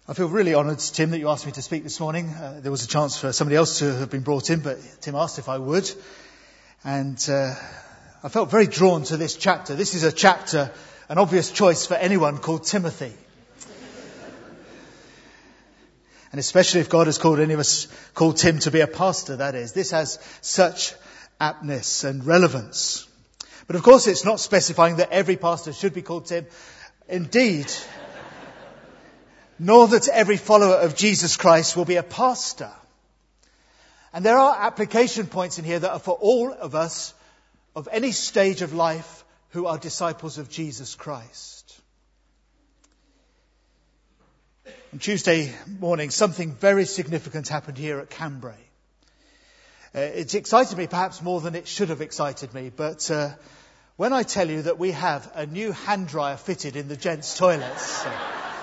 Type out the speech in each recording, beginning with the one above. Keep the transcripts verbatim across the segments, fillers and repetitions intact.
I feel really honoured, Tim, that you asked me to speak this morning. Uh, there was a chance for somebody else to have been brought in, but Tim asked if I would. And uh, I felt very drawn to this chapter. This is a chapter, an obvious choice for anyone called Timothy. And especially if God has called any of us, called Tim to be a pastor, that is. This has such aptness and relevance. But of course it's not specifying that every pastor should be called Tim. Indeed, nor that every follower of Jesus Christ will be a pastor. And there are application points in here that are for all of us of any stage of life who are disciples of Jesus Christ. On Tuesday morning, something very significant happened here at Cambrai. Uh, it's excited me perhaps more than it should have excited me, but uh, when I tell you that we have a new hand dryer fitted in the gents' toilets... Uh,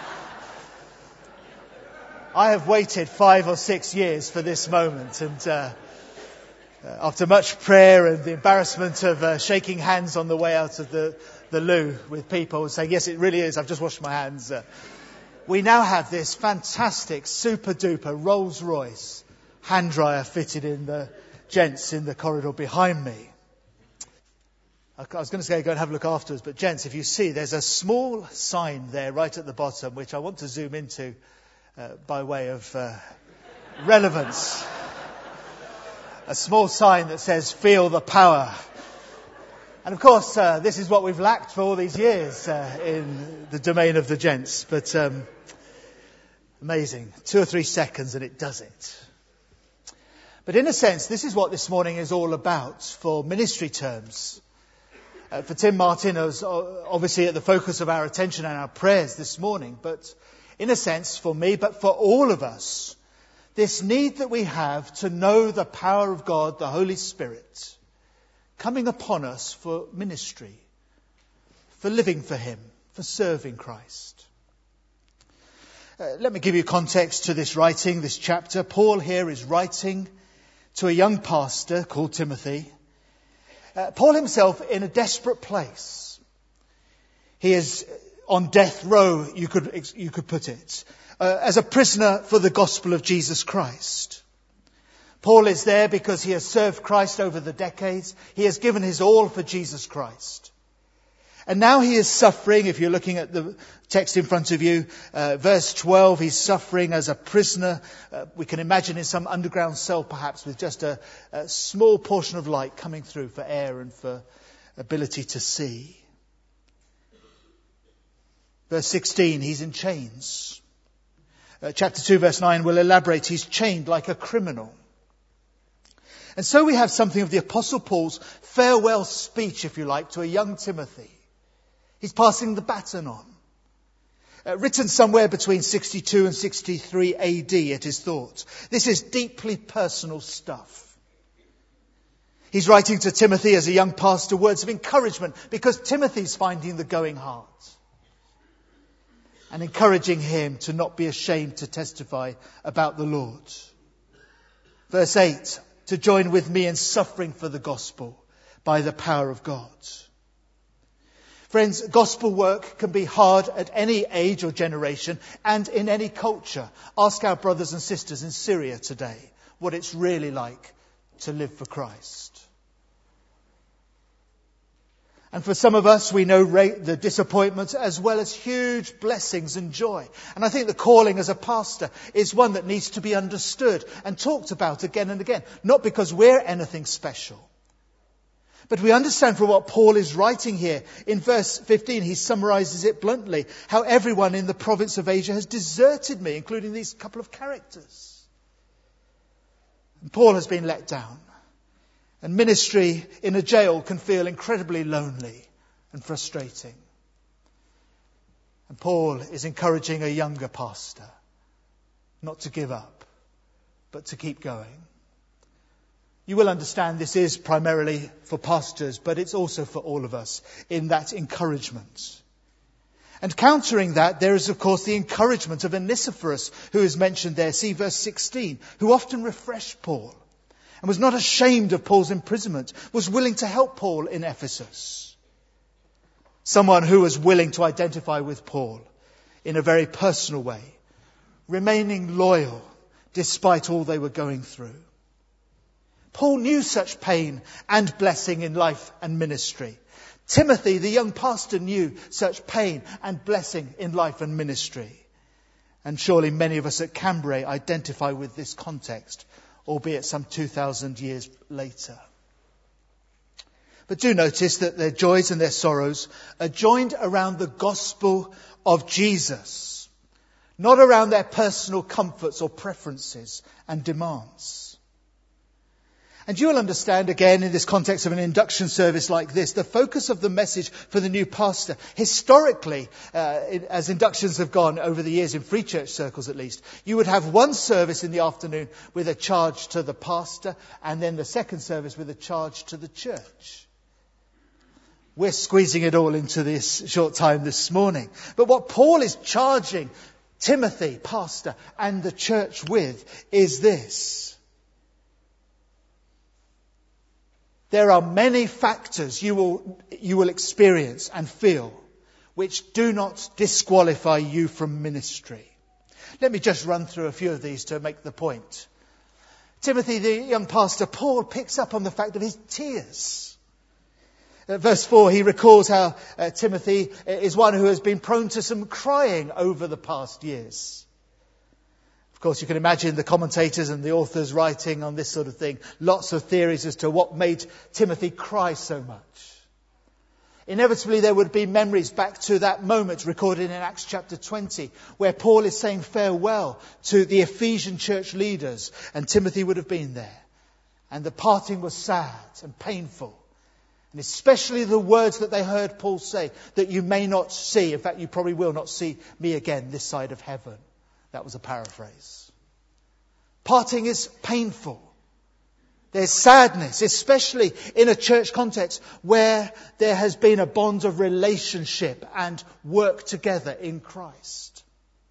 I have waited five or six years for this moment, and uh, after much prayer and the embarrassment of uh, shaking hands on the way out of the, the loo with people saying, yes, it really is, I've just washed my hands, uh, we now have this fantastic, super-duper Rolls-Royce hand dryer fitted in the gents in the corridor behind me. I was going to say go and have a look afterwards, but gents, if you see, there's a small sign there right at the bottom, which I want to zoom into Uh, by way of uh, relevance. A small sign that says, feel the power. And of course, uh, this is what we've lacked for all these years uh, in the domain of the gents. But um, amazing. Two or three seconds and it does it. But in a sense, this is what this morning is all about for ministry terms. Uh, for Tim Martin, it was obviously at the focus of our attention and our prayers this morning. But in a sense, for me, but for all of us, this need that we have to know the power of God, the Holy Spirit, coming upon us for ministry, for living for Him, for serving Christ. Uh, let me give you context to this writing, this chapter. Paul here is writing to a young pastor called Timothy. Uh, Paul himself in a desperate place. He is on death row, you could you could put it, uh, as a prisoner for the gospel of Jesus Christ. Paul is there because he has served Christ over the decades. He has given his all for Jesus Christ. And now he is suffering, if you're looking at the text in front of you, uh, verse twelve, he's suffering as a prisoner. Uh, we can imagine in some underground cell perhaps with just a, a small portion of light coming through for air and for ability to see. Verse sixteen, he's in chains. Uh, chapter two, verse nine will elaborate, he's chained like a criminal. And so we have something of the Apostle Paul's farewell speech, if you like, to a young Timothy. He's passing the baton on. Uh, written somewhere between sixty-two and sixty-three A D, it is thought. This is deeply personal stuff. He's writing to Timothy as a young pastor words of encouragement because Timothy's finding the going hard. And encouraging him to not be ashamed to testify about the Lord. Verse eight, to join with me in suffering for the gospel by the power of God. Friends, gospel work can be hard at any age or generation and in any culture. Ask our brothers and sisters in Syria today what it's really like to live for Christ. And for some of us, we know the disappointments as well as huge blessings and joy. And I think the calling as a pastor is one that needs to be understood and talked about again and again. Not because we're anything special. But we understand from what Paul is writing here. In verse fifteen, he summarizes it bluntly. How everyone in the province of Asia has deserted me, including these couple of characters. And Paul has been let down. And ministry in a jail can feel incredibly lonely and frustrating. And Paul is encouraging a younger pastor not to give up, but to keep going. You will understand this is primarily for pastors, but it's also for all of us in that encouragement. And countering that, there is of course the encouragement of Onesiphorus, who is mentioned there. See verse sixteen, who often refreshed Paul. And was not ashamed of Paul's imprisonment, was willing to help Paul in Ephesus. Someone who was willing to identify with Paul in a very personal way, remaining loyal despite all they were going through. Paul knew such pain and blessing in life and ministry. Timothy, the young pastor, knew such pain and blessing in life and ministry. And surely many of us at Cambrai identify with this context, albeit some two thousand years later. But do notice that their joys and their sorrows are joined around the gospel of Jesus, not around their personal comforts or preferences and demands. And you will understand again in this context of an induction service like this, the focus of the message for the new pastor. Historically, uh, as inductions have gone over the years in free church circles at least, you would have one service in the afternoon with a charge to the pastor and then the second service with a charge to the church. We're squeezing it all into this short time this morning. But what Paul is charging Timothy, pastor, and the church with is this. There are many factors you will, you will experience and feel which do not disqualify you from ministry. Let me just run through a few of these to make the point. Timothy, the young pastor, Paul picks up on the fact of his tears. Uh, verse four, he recalls how uh, Timothy is one who has been prone to some crying over the past years. Of course, you can imagine the commentators and the authors writing on this sort of thing. Lots of theories as to what made Timothy cry so much. Inevitably, there would be memories back to that moment recorded in Acts chapter twenty, where Paul is saying farewell to the Ephesian church leaders, and Timothy would have been there. And the parting was sad and painful. And especially the words that they heard Paul say, that you may not see, in fact, you probably will not see me again this side of heaven. That was a paraphrase. Parting is painful. There's sadness, especially in a church context where there has been a bond of relationship and work together in Christ.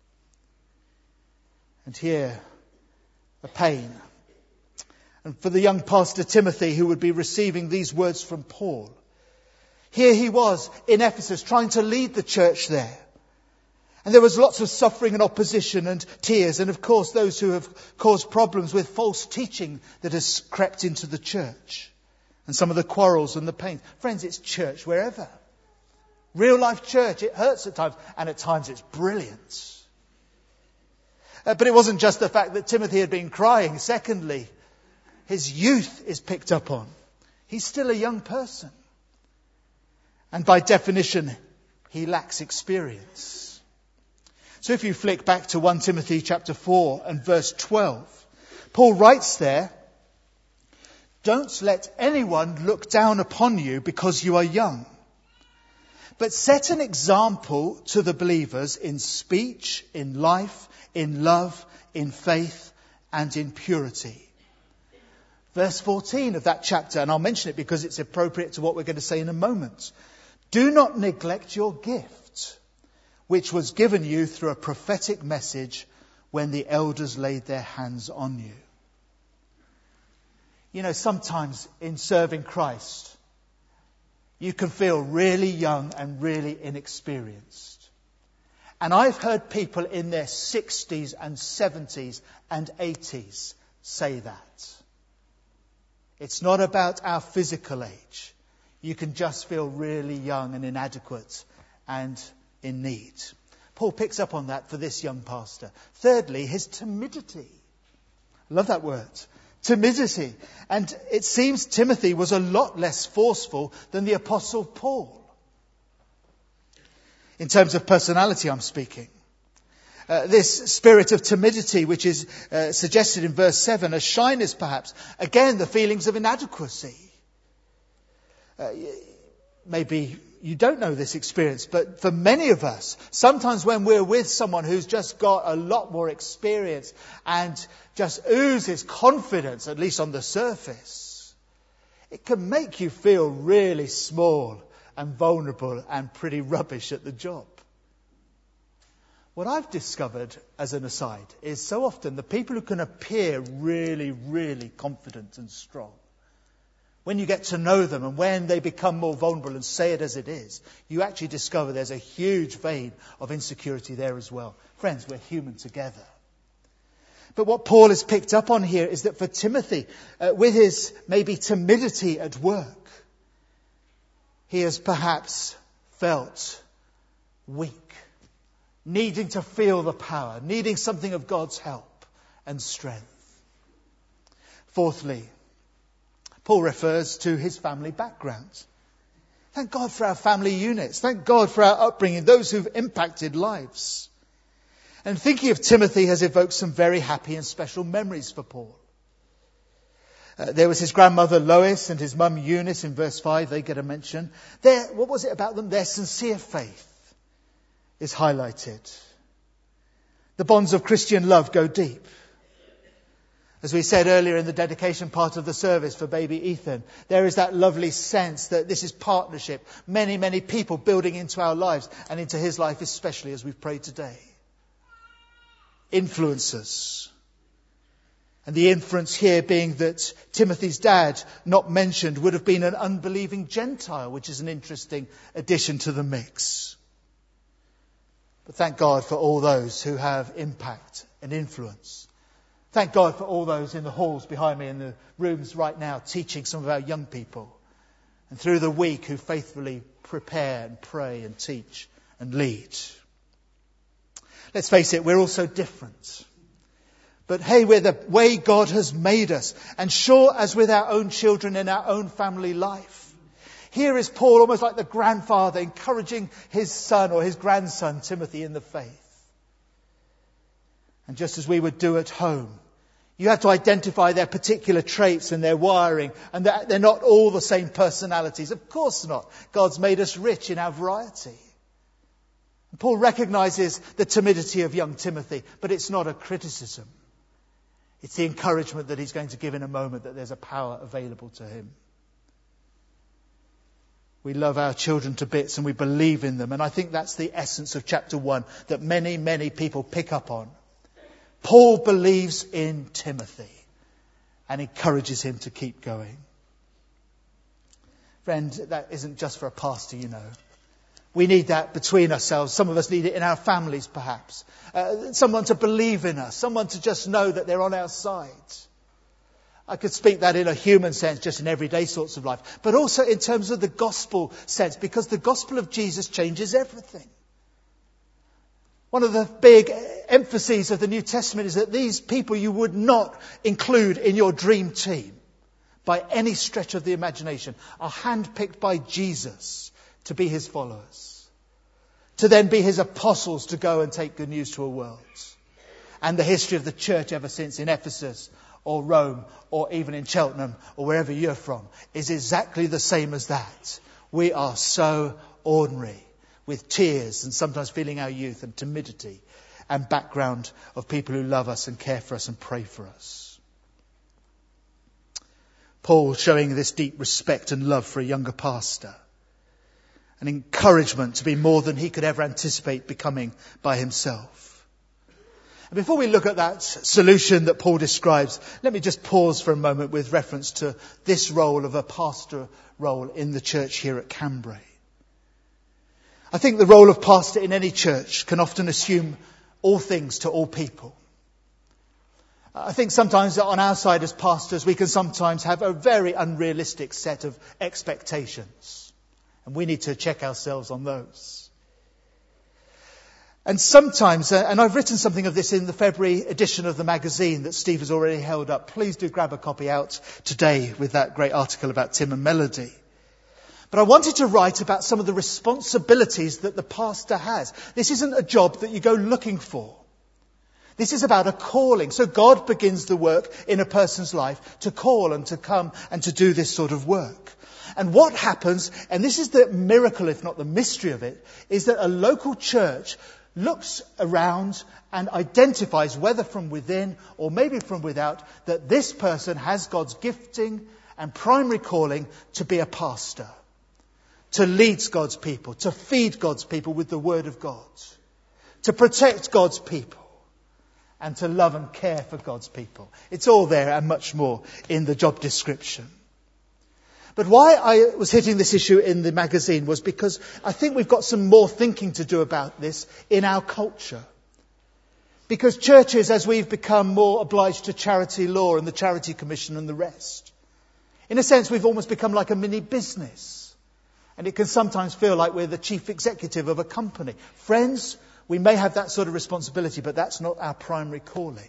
And here, a pain. And for the young pastor Timothy, who would be receiving these words from Paul, here he was in Ephesus trying to lead the church there. And there was lots of suffering and opposition and tears. And of course, those who have caused problems with false teaching that has crept into the church. And some of the quarrels and the pain. Friends, it's church wherever. Real life church. It hurts at times. And at times it's brilliant. Uh, but it wasn't just the fact that Timothy had been crying. Secondly, his youth is picked up on. He's still a young person. And by definition, he lacks experience. So if you flick back to First Timothy chapter four and verse twelve, Paul writes there, "Don't let anyone look down upon you because you are young, but set an example to the believers in speech, in life, in love, in faith, and in purity." Verse fourteen of that chapter, and I'll mention it because it's appropriate to what we're going to say in a moment. "Do not neglect your gift, which was given you through a prophetic message when the elders laid their hands on you." You know, sometimes in serving Christ, you can feel really young and really inexperienced. And I've heard people in their sixties and seventies and eighties say that. It's not about our physical age. You can just feel really young and inadequate and in need. Paul picks up on that for this young pastor. Thirdly, his timidity. I love that word. Timidity. And it seems Timothy was a lot less forceful than the Apostle Paul. In terms of personality, I'm speaking. Uh, this spirit of timidity, which is uh, suggested in verse seven, a shyness perhaps. Again, the feelings of inadequacy. Uh, maybe you don't know this experience, but for many of us, sometimes when we're with someone who's just got a lot more experience and just oozes confidence, at least on the surface, it can make you feel really small and vulnerable and pretty rubbish at the job. What I've discovered, as an aside, is so often the people who can appear really, really confident and strong, when you get to know them and when they become more vulnerable and say it as it is, you actually discover there's a huge vein of insecurity there as well. Friends, we're human together. But what Paul has picked up on here is that for Timothy, uh, with his maybe timidity at work, he has perhaps felt weak, needing to feel the power, needing something of God's help and strength. Fourthly, Paul refers to his family background. Thank God for our family units. Thank God for our upbringing, those who've impacted lives. And thinking of Timothy has evoked some very happy and special memories for Paul. Uh, there was his grandmother Lois and his mum Eunice in verse five. They get a mention. Their, what was it about them? Their sincere faith is highlighted. The bonds of Christian love go deep. As we said earlier in the dedication part of the service for baby Ethan, there is that lovely sense that this is partnership. Many, many people building into our lives and into his life especially as we've prayed today. Influencers. And the inference here being that Timothy's dad, not mentioned, would have been an unbelieving Gentile, which is an interesting addition to the mix. But thank God for all those who have impact and influence. Thank God for all those in the halls behind me, in the rooms right now, teaching some of our young people. And through the week who faithfully prepare and pray and teach and lead. Let's face it, we're all so different. But hey, we're the way God has made us. And sure, as with our own children in our own family life, here is Paul almost like the grandfather encouraging his son or his grandson, Timothy, in the faith. And just as we would do at home, you have to identify their particular traits and their wiring, and that they're not all the same personalities. Of course not. God's made us rich in our variety. Paul recognizes the timidity of young Timothy, but it's not a criticism. It's the encouragement that he's going to give in a moment that there's a power available to him. We love our children to bits and we believe in them. And I think that's the essence of chapter one that many, many people pick up on. Paul believes in Timothy and encourages him to keep going. Friend, that isn't just for a pastor, you know. We need that between ourselves. Some of us need it in our families, perhaps. Uh, someone to believe in us. Someone to just know that they're on our side. I could speak that in a human sense, just in everyday sorts of life. But also in terms of the gospel sense, because the gospel of Jesus changes everything. One of the big emphases of the New Testament is that these people you would not include in your dream team by any stretch of the imagination are handpicked by Jesus to be his followers, to then be his apostles to go and take good news to a world. And the history of the church ever since in Ephesus or Rome or even in Cheltenham or wherever you're from is exactly the same as that. We are so ordinary with tears and sometimes feeling our youth and timidity and background of people who love us and care for us and pray for us. Paul showing this deep respect and love for a younger pastor. An encouragement to be more than he could ever anticipate becoming by himself. And before we look at that solution that Paul describes, let me just pause for a moment with reference to this role of a pastor role in the church here at Cambrai. I think the role of pastor in any church can often assume all things to all people. I think sometimes on our side as pastors, we can sometimes have a very unrealistic set of expectations. And we need to check ourselves on those. And sometimes, uh, and I've written something of this in the February edition of the magazine that Steve has already held up. Please do grab a copy out today with that great article about Tim and Melody. But I wanted to write about some of the responsibilities that the pastor has. This isn't a job that you go looking for. This is about a calling. So God begins the work in a person's life to call and to come and to do this sort of work. And what happens, and this is the miracle, if not the mystery of it, is that a local church looks around and identifies, whether from within or maybe from without, that this person has God's gifting and primary calling to be a pastor, to lead God's people, to feed God's people with the word of God, to protect God's people, and to love and care for God's people. It's all there and much more in the job description. But why I was hitting this issue in the magazine was because I think we've got some more thinking to do about this in our culture. Because churches, as we've become more obliged to charity law and the Charity Commission and the rest, in a sense we've almost become like a mini business. And it can sometimes feel like we're the chief executive of a company. Friends, we may have that sort of responsibility, but that's not our primary calling.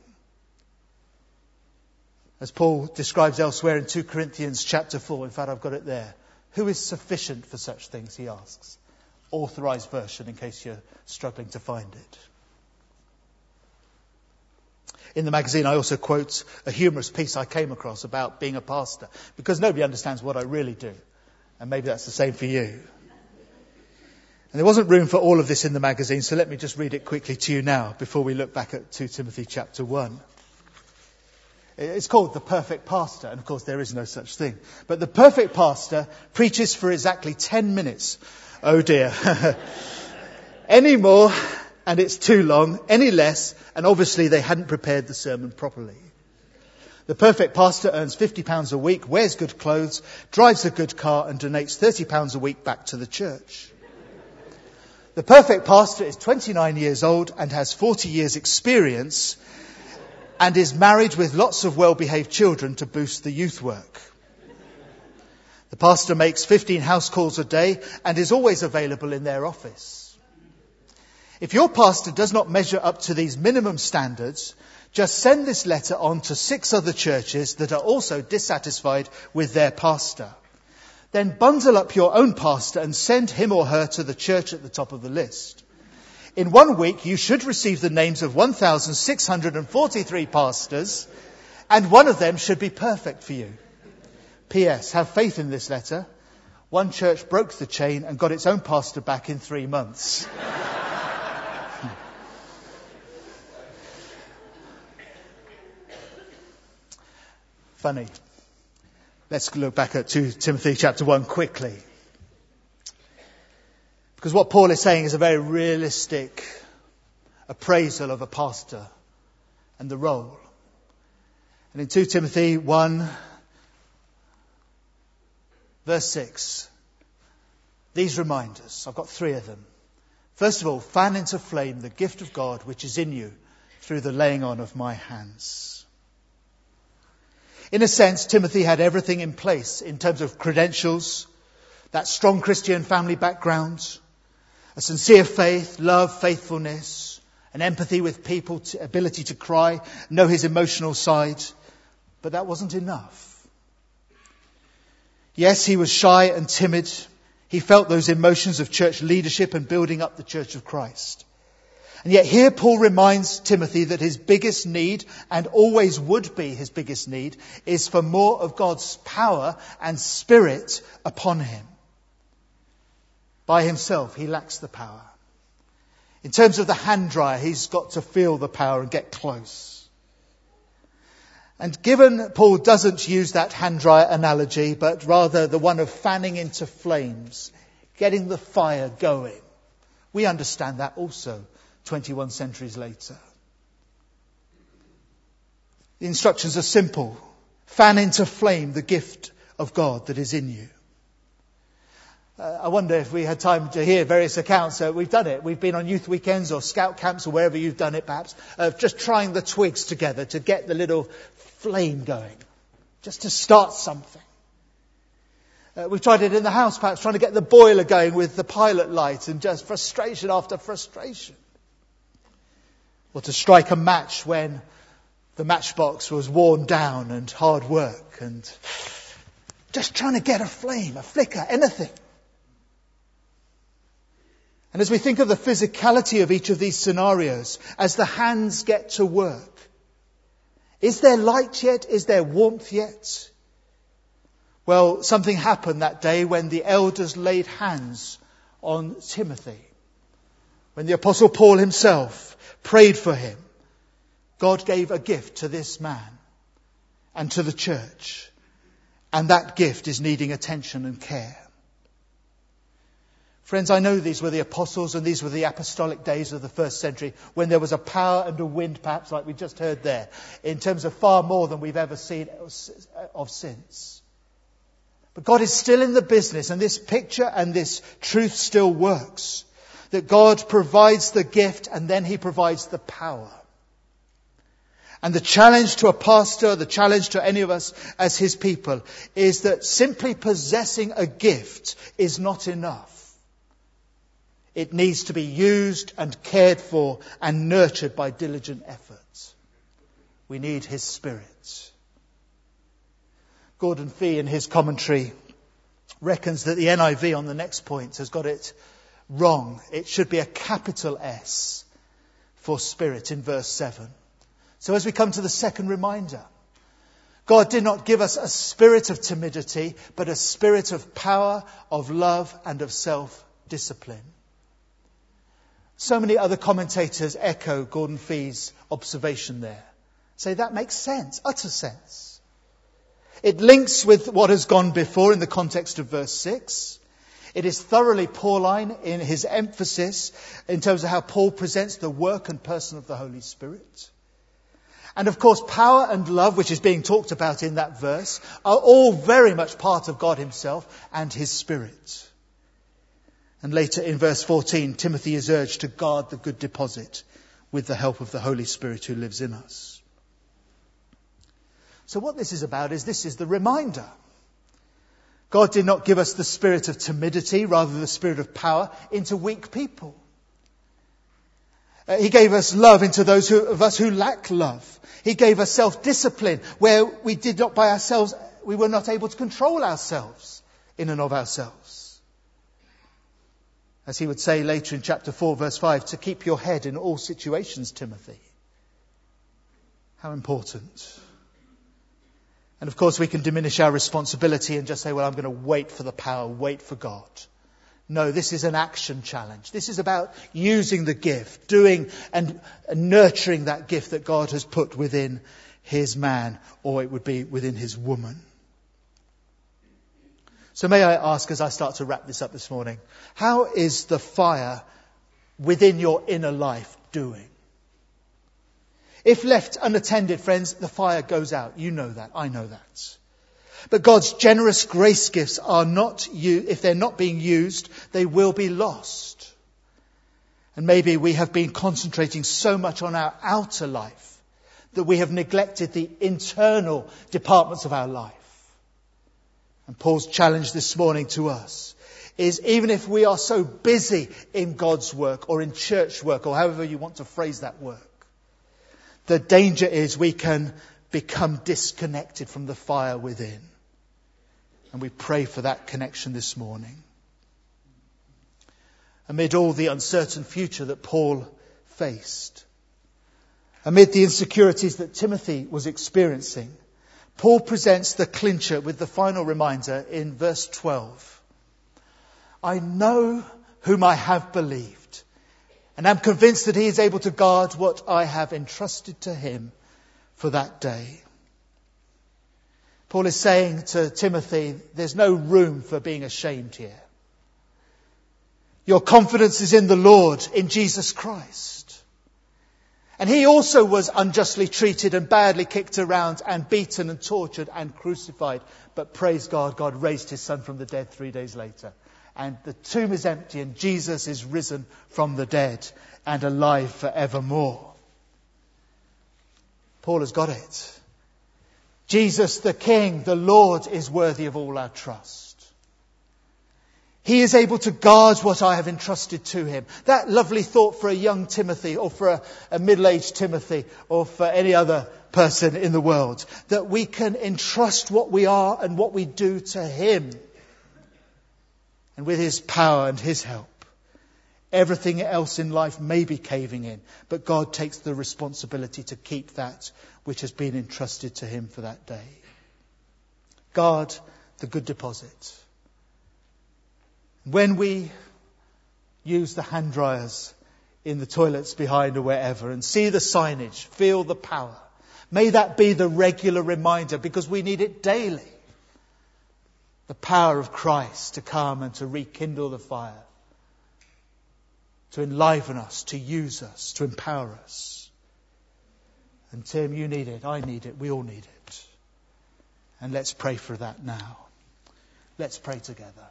As Paul describes elsewhere in Second Corinthians chapter four, in fact I've got it there. Who is sufficient for such things, he asks. Authorized version in case you're struggling to find it. In the magazine, I also quote a humorous piece I came across about being a pastor, because nobody understands what I really do. And maybe that's the same for you. And there wasn't room for all of this in the magazine, so let me just read it quickly to you now before we look back at Second Timothy chapter one. It's called The Perfect Pastor, and of course there is no such thing. But the perfect pastor preaches for exactly ten minutes. Oh dear. Any more, and it's too long. Any less, and obviously they hadn't prepared the sermon properly. The perfect pastor earns fifty pounds a week, wears good clothes, drives a good car, and donates thirty pounds a week back to the church. The perfect pastor is twenty-nine years old and has forty years experience and is married with lots of well-behaved children to boost the youth work. The pastor makes fifteen house calls a day and is always available in their office. If your pastor does not measure up to these minimum standards, just send this letter on to six other churches that are also dissatisfied with their pastor. Then bundle up your own pastor and send him or her to the church at the top of the list. In one week, you should receive the names of one thousand six hundred forty-three pastors, and one of them should be perfect for you. P S. Have faith in this letter. One church broke the chain and got its own pastor back in three months. Funny. Let's look back at Second Timothy chapter one quickly. Because what Paul is saying is a very realistic appraisal of a pastor and the role. And in Second Timothy one, verse six, these reminders, I've got three of them. First of all, fan into flame the gift of God which is in you through the laying on of my hands. In a sense, Timothy had everything in place in terms of credentials, that strong Christian family background, a sincere faith, love, faithfulness, an empathy with people, ability to cry, know his emotional side. But that wasn't enough. Yes, he was shy and timid. He felt those emotions of church leadership and building up the Church of Christ. And yet here Paul reminds Timothy that his biggest need, and always would be his biggest need, is for more of God's power and spirit upon him. By himself, he lacks the power. In terms of the hand dryer, he's got to feel the power and get close. And given Paul doesn't use that hand dryer analogy, but rather the one of fanning into flames, getting the fire going, we understand that also twenty-one centuries later. The instructions are simple. Fan into flame the gift of God that is in you. Uh, I wonder if we had time to hear various accounts. Uh, we've done it. We've been on youth weekends or scout camps or wherever you've done it perhaps, of just trying the twigs together to get the little flame going. Just to start something. Uh, we've tried it in the house perhaps, trying to get the boiler going with the pilot light, and just frustration after frustration. Or to strike a match when the matchbox was worn down and hard work, and just trying to get a flame, a flicker, anything. And as we think of the physicality of each of these scenarios, as the hands get to work, is there light yet? Is there warmth yet? Well, something happened that day when the elders laid hands on Timothy. When the Apostle Paul himself prayed for him, God gave a gift to this man and to the church. And that gift is needing attention and care. Friends, I know these were the apostles and these were the apostolic days of the first century, when there was a power and a wind, perhaps like we just heard there, in terms of far more than we've ever seen of since. But God is still in the business, and this picture and this truth still works. That God provides the gift and then he provides the power. And the challenge to a pastor, the challenge to any of us as his people, is that simply possessing a gift is not enough. It needs to be used and cared for and nurtured by diligent effort. We need his Spirit. Gordon Fee, in his commentary, reckons that the N I V on the next point has got it wrong. It should be a capital S for Spirit in verse seven. So as we come to the second reminder, God did not give us a spirit of timidity, but a spirit of power, of love, and of self-discipline. So many other commentators echo Gordon Fee's observation there. Say that makes sense, utter sense. It links with what has gone before in the context of verse six. It is thoroughly Pauline in his emphasis in terms of how Paul presents the work and person of the Holy Spirit. And of course, power and love, which is being talked about in that verse, are all very much part of God himself and his Spirit. And later in verse fourteen, Timothy is urged to guard the good deposit with the help of the Holy Spirit who lives in us. So what this is about is this is the reminder. God did not give us the spirit of timidity, rather the spirit of power, into weak people. Uh, he gave us love into those who, of us who lack love. He gave us self-discipline where we did not by ourselves, we were not able to control ourselves in and of ourselves. As he would say later in chapter four, verse five, to keep your head in all situations, Timothy. How important. And of course we can diminish our responsibility and just say, well, I'm going to wait for the power, wait for God. No, this is an action challenge. This is about using the gift, doing and nurturing that gift that God has put within his man, or it would be within his woman. So may I ask, as I start to wrap this up this morning, how is the fire within your inner life doing? If left unattended, friends, the fire goes out. You know that. I know that. But God's generous grace gifts are not, if they're not being used, they will be lost. And maybe we have been concentrating so much on our outer life that we have neglected the internal departments of our life. And Paul's challenge this morning to us is, even if we are so busy in God's work or in church work or however you want to phrase that work, the danger is we can become disconnected from the fire within. And we pray for that connection this morning. Amid all the uncertain future that Paul faced, amid the insecurities that Timothy was experiencing, Paul presents the clincher with the final reminder in verse twelve. I know whom I have believed, and am convinced that he is able to guard what I have entrusted to him for that day. Paul is saying to Timothy, there's no room for being ashamed here. Your confidence is in the Lord, in Jesus Christ. And he also was unjustly treated and badly kicked around and beaten and tortured and crucified. But praise God, God raised his son from the dead three days later. And the tomb is empty and Jesus is risen from the dead and alive forevermore. Paul has got it. Jesus the King, the Lord, is worthy of all our trust. He is able to guard what I have entrusted to him. That lovely thought for a young Timothy or for a, a middle-aged Timothy or for any other person in the world. That we can entrust what we are and what we do to him. And with his power and his help, everything else in life may be caving in. But God takes the responsibility to keep that which has been entrusted to him for that day. Guard the good deposit. When we use the hand dryers in the toilets behind or wherever and see the signage, feel the power, may that be the regular reminder, because we need it daily. The power of Christ to come and to rekindle the fire, to enliven us, to use us, to empower us. And Tim, you need it, I need it, we all need it. And let's pray for that now. Let's pray together.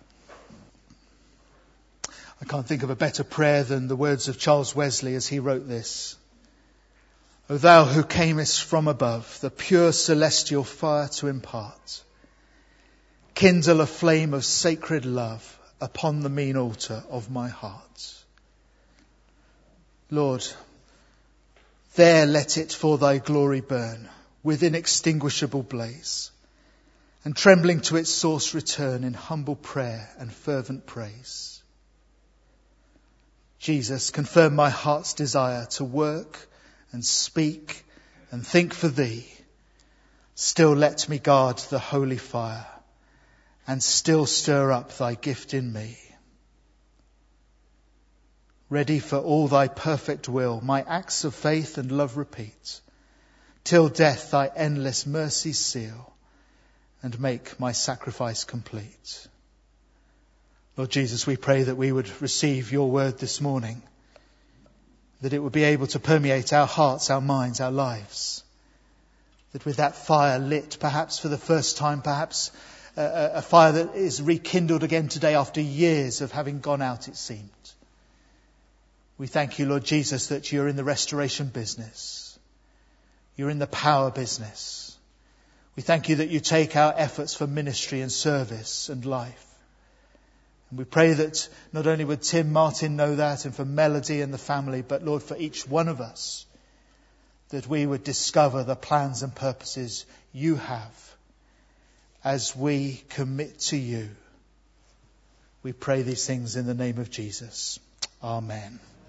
I can't think of a better prayer than the words of Charles Wesley as he wrote this. O thou who camest from above, the pure celestial fire to impart, kindle a flame of sacred love upon the mean altar of my heart. Lord, there let it for thy glory burn with inextinguishable blaze, and trembling to its source return in humble prayer and fervent praise. Jesus, confirm my heart's desire to work and speak and think for thee. Still let me guard the holy fire, and still stir up thy gift in me. Ready for all thy perfect will, my acts of faith and love repeat, till death thy endless mercies seal, and make my sacrifice complete. Lord Jesus, we pray that we would receive your word this morning, that it would be able to permeate our hearts, our minds, our lives. That with that fire lit, perhaps for the first time, perhaps a, a fire that is rekindled again today after years of having gone out, it seemed. We thank you, Lord Jesus, that you're in the restoration business. You're in the power business. We thank you that you take our efforts for ministry and service and life. And we pray that not only would Tim Martin know that, and for Melody and the family, but Lord, for each one of us, that we would discover the plans and purposes you have as we commit to you. We pray these things in the name of Jesus. Amen.